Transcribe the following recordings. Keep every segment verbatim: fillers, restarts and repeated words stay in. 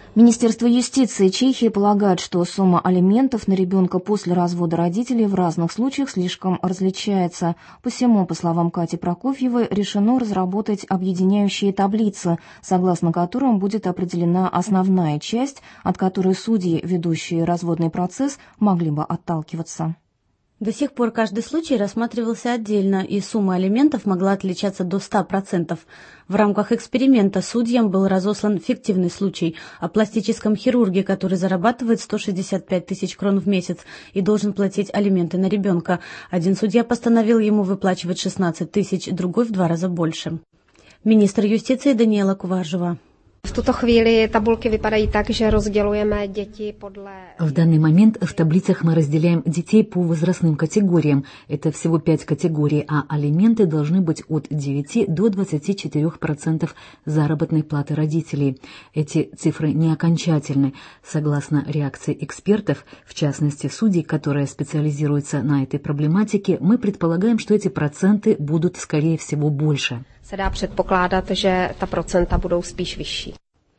Министерство юстиции Чехии полагает, что сумма алиментов на ребенка после развода родителей в разных случаях слишком различается. Посему, по словам Кати Прокофьевой, решено разработать объединяющие таблицы, согласно которым будет определена основная часть, от которой судьи, ведущие разводный процесс, могли бы отталкиваться. До сих пор каждый случай рассматривался отдельно, и сумма алиментов могла отличаться до ста процентов. В рамках эксперимента судьям был разослан фиктивный случай о пластическом хирурге, который зарабатывает сто шестьдесят пять тысяч крон в месяц и должен платить алименты на ребенка. Один судья постановил ему выплачивать шестнадцать тысяч, другой в два раза больше. Министр юстиции Даниэла Куваржева. В tuto chvíli tabulky vypadají tak, že rozdělujeme děti podle... В данный момент в таблицах мы разделяем детей по возрастным категориям. Это всего пять категорий, а алименты должны быть от девяти до двадцати четырёх процентов заработной платы родителей. Эти цифры не окончательны. Согласно реакции экспертов, в частности судей, которые специализируются на этой проблематике, мы предполагаем, что эти проценты будут, скорее всего, больше. Se dá předpokládat, že ta procenta budou spíš vyšší.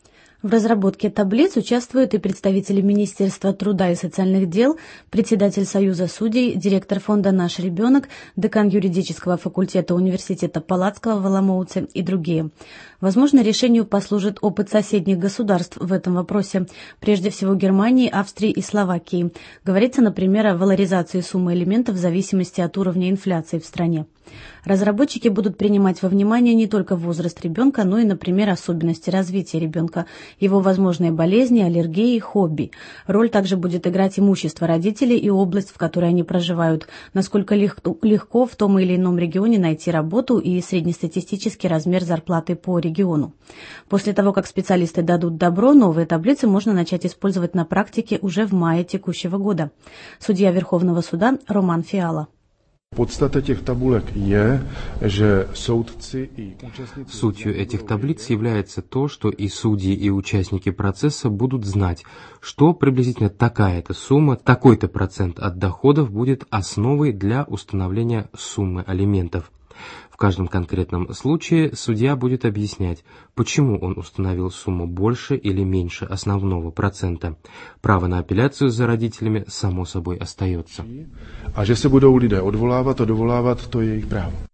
В разработке таблиц участвуют и представители Министерства труда и социальных дел, председатель Союза судей, директор фонда «Наш ребенок», декан юридического факультета университета Палацкого в Оломouце и другие. Возможно, решению послужит опыт соседних государств в этом вопросе, прежде всего Германии, Австрии и Словакии. Говорится, например, о валоризации суммы алиментов в зависимости от уровня инфляции в стране. Разработчики будут принимать во внимание не только возраст ребенка, но и, например, особенности развития ребенка, его возможные болезни, аллергии, хобби. Роль также будет играть имущество родителей и область, в которой они проживают, насколько легко в том или ином регионе найти работу и среднестатистический размер зарплаты по региону. После того, как специалисты дадут добро, новые таблицы можно начать использовать на практике уже в мае текущего года. Судья Верховного суда Роман Фиала. Подстата этих таблик je, že soudci и участники... Сутью этих таблиц является то, что и судьи, и участники процесса будут знать, что приблизительно такая-то сумма, такой-то процент от доходов будет основой для установления суммы алиментов. В каждом конкретном случае судья будет объяснять, почему он установил сумму больше или меньше основного процента. Право на апелляцию за родителями само собой остается. А že se budou lidé odvolávat a dovolávat, to je jejich právo.